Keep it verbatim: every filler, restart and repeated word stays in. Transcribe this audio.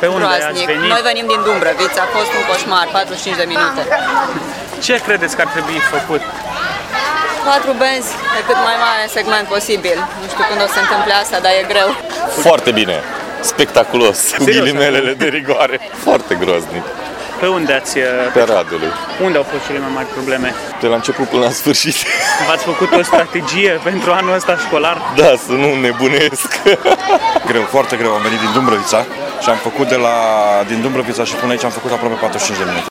Pe unde ați groaznic. venit? Noi venim din Dumbrăvița, a fost un coșmar, patruzeci și cinci de minute. Ce credeți că ar trebui făcut? Patru benzi pe cât mai mare segment posibil. Nu știu când o să se întâmple asta, dar e greu. Foarte bine, spectaculos, cu Serios? ghilimelele de rigoare. Foarte groaznic. Pe unde ați... Pe Radului. Unde au fost cele mai mari probleme? De la început până la sfârșit. V-ați făcut o strategie pentru anul ăsta școlar? Da, să nu nebunesc. Greu, foarte greu. Am venit din Dumbrăvița și am făcut de la din Dumbrăvița și până aici am făcut aproape patruzeci și cinci de minute.